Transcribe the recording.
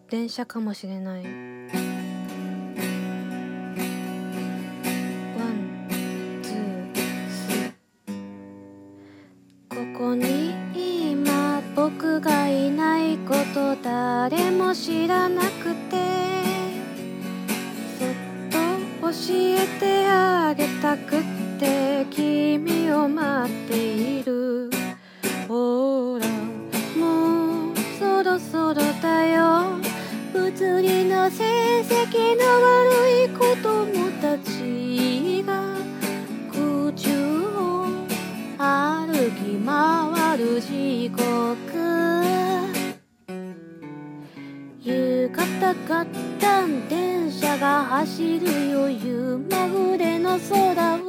電車かもしれない。ワン、ツー、スー。ここに今僕がいないこと誰も知らなくて、そっと教えてあげたくって君を待っている。ほらもうそろそろだよ、物理の成績の悪い子供たちが空中を歩き回る時刻、夕方ガッタン電車が走るよ、夕まぐれの空を